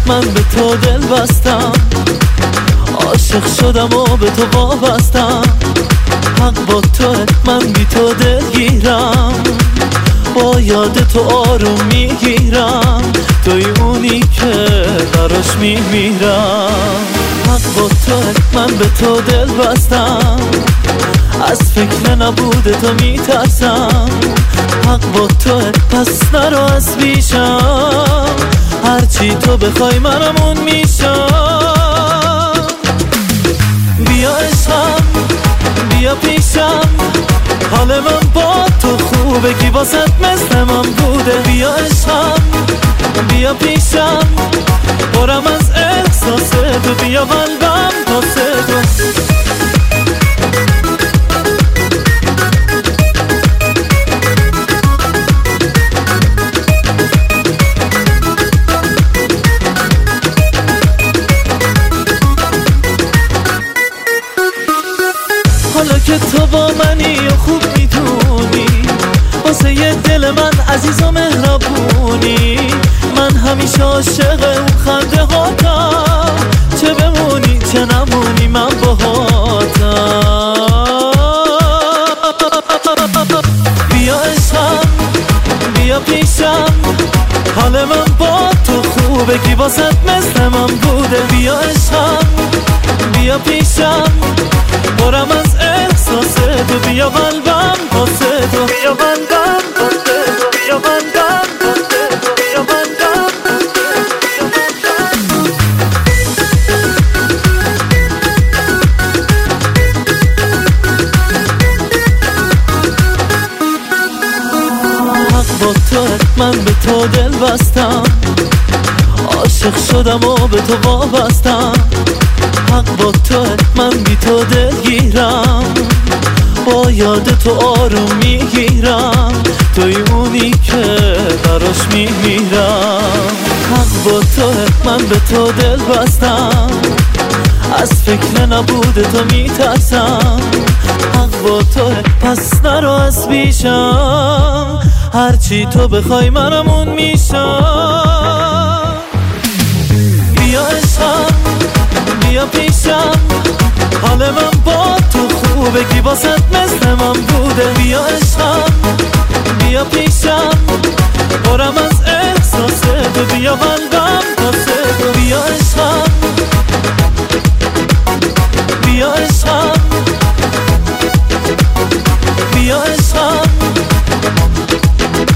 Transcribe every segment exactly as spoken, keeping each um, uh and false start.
من به تو دل بستم، عاشق شدم و به تو وابستم. حق با تو، من بی تو دلگیرم، با یاد تو آروم میگیرم، توی اونی که براش میمیرم. حق با تو، من به تو دل بستم، از فکر نبوده تو میترسم. حق با تو، پس نرو از پیشم، هرچی تو بخوای منم اون میشم. بیا عشقم، بیا پیشم، حال من با تو خوبه، کی واسط مثل من بوده. بیا عشقم، بیا پیشم، برم از احساس تو، بیا قلبم واسه تو. حالا که تو با منی و خوب میدونی، واسه یه دل من عزیز و مهربونی. من همیشه عاشق اون خنده هاتم، چه بمونی چه نمونی من باهاتم. بیا عشقم، بیا پیشم، حال من با تو خوبه، کی واسط مثل من بوده. بیا عشقم، بیا پیشم، برم از احساس تو، بیا قلبم واسه تو، بیا قلبم واسه تو، بیا قلبم واسه تو، بیا قلبم حق با تو، من به تو دل بستم، عاشق شدم و به تو وابستم. حق با تو، من بی تو دلگیرم، با یاد تو آروم میگیرم، توی اونی که براش میمیرم. حق با تو، من به تو دل بستم، از فکر نبوده تو میترسم. حق با تو، پس نرو از پیشم، هرچی تو بخوای منم اون میشم. بیا عشقم، بیا پیشم، حال من با تو خوبه، کی واسط مثل من بوده. بیا عشقم، بیا پیشم، برم از احساس تو، بیا قلبم واسه تو. بیا عشقم، بیا عشقم، بیا عشقم،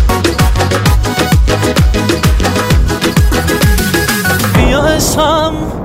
بیا عشقم.